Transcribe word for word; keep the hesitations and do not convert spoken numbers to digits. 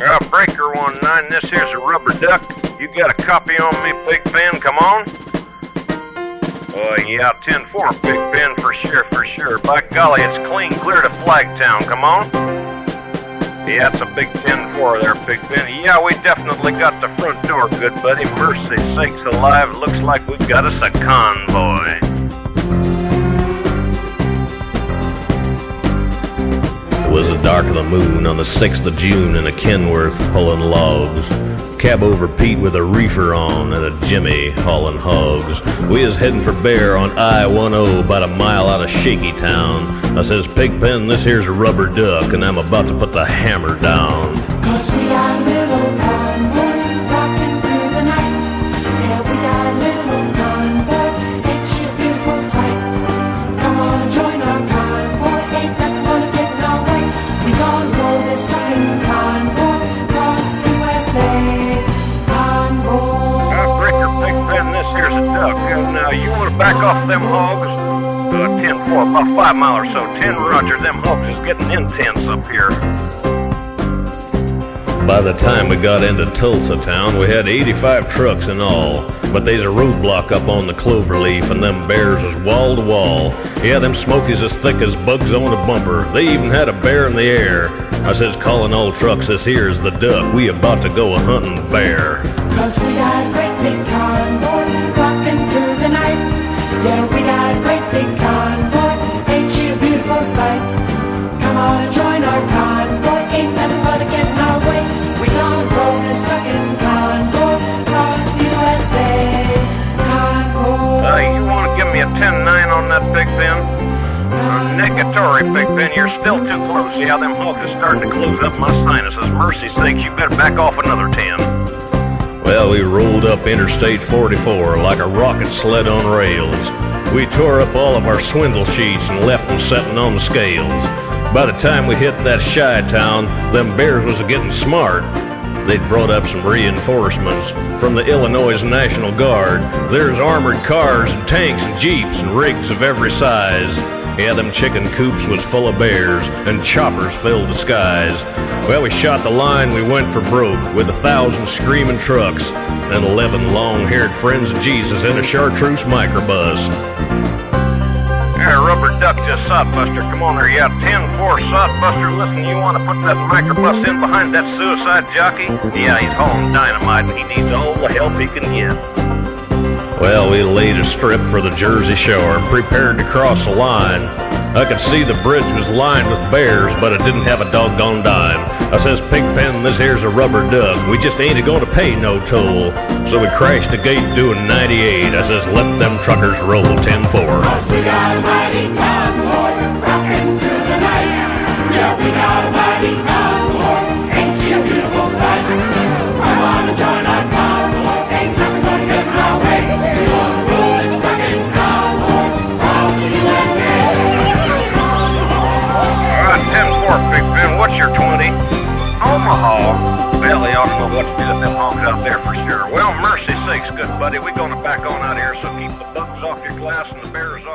Uh, Breaker one nine, this here's a Rubber Duck. You got a copy on me, Big Ben? Come on. Oh, yeah, ten four, Big Ben, for sure, for sure. By golly, it's clean clear to Flagtown. Come on. Yeah, it's a big ten four there, Big Ben. Yeah, we definitely got the front door, good buddy. Mercy sakes alive, looks like we got us a convoy. It was the dark of the moon on the sixth of June in a Kenworth pulling logs. Cab over Pete with a reefer on and a Jimmy hauling hogs. We is heading for Bear on I ten, about a mile out of Shaky Town. I says, Pigpen, this here's a Rubber Duck, and I'm about to put the hammer down. Cause we got a little convoy rocking through the night. Yeah, we got a little convoy, ain't she a beautiful sight? Come on and join our convoy, ain't nothing gonna get in our way. We gonna roll this trucking convoy across the U S A. Convoy. Uh, Breaker, Big Ben, this here's a duck. Uh, now, you want to back off them hogs? Uh, ten four, about five mile or so. ten Roger, them hogs is getting intense up here. By the time we got into Tulsa town, we had eighty-five trucks in all. But they's a roadblock up on the Cloverleaf, and them bears was wall to wall. Yeah, them smokies as thick as bugs on a bumper. They even had a bear in the air. I says, calling all trucks, this here's the duck. We about to go a hunting bear. Cause we got a great big convoy rocking through the night. Yeah, we got a great big convoy, ain't she a beautiful sight? Come on and join our convoy, ain't nothing gonna get in our way. We gonna roll this trucking convoy across the U S A. Convoy. Uh, you want to give me a ten nine on that, Big Ben? Uh, negatory, Big Ben, you're still too close. Yeah, them hogs is starting to close up my sinuses. Mercy sakes, you better back off another ten. Well, we rolled up Interstate forty-four like a rocket sled on rails. We tore up all of our swindle sheets and left them setting on the scales. By the time we hit that shy town, them bears was getting smart. They'd brought up some reinforcements from the Illinois National Guard. There's armored cars and tanks and jeeps and rigs of every size. Yeah, them chicken coops was full of bears, and choppers filled the skies. Well, we shot the line, we went for broke, with a thousand screaming trucks, and eleven long-haired friends of Jesus in a chartreuse microbus. Hey, Rubber Duck just sodbuster. Come on there, yeah, ten four sodbuster. Listen, you want to put that microbus in behind that suicide jockey? Yeah, he's hauling dynamite, and he needs all the help he can get. Well, we laid a strip for the Jersey Shore and prepared to cross the line. I could see the bridge was lined with bears, but it didn't have a doggone dime. I says, Pigpen, this here's a Rubber Duck. We just ain't a-gonna pay no toll. So we crashed the gate doing ninety-eight. I says, let them truckers roll ten four. Cause we got a mighty convoy rocking through the night. Yeah, we got a mighty convoy, ain't she a beautiful sight? Come on and join our convoy, ain't nothing gonna get in our way. We gonna roll this trucking convoy across the U S A. All right, ten four, Big Ben, what's your twenty? Omaha. Well, they ought to know what to do with them hogs out there for sure. Well, mercy sakes, good buddy, we're gonna back on out here, so keep the bugs off your glass and the bears off